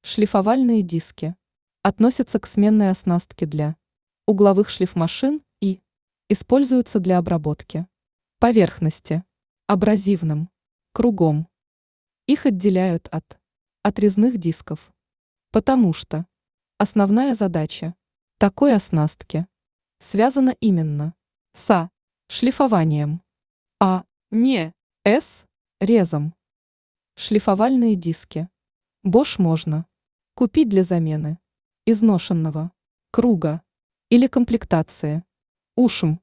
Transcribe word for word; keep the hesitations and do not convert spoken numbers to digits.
Шлифовальные диски относятся к сменной оснастке для угловых шлифмашин и используются для обработки поверхности абразивным кругом. Их отделяют от отрезных дисков, потому что основная задача такой оснастки связана именно с шлифованием, а не с резом. Шлифовальные диски Bosch можно купить для замены изношенного круга или комплектации ушем.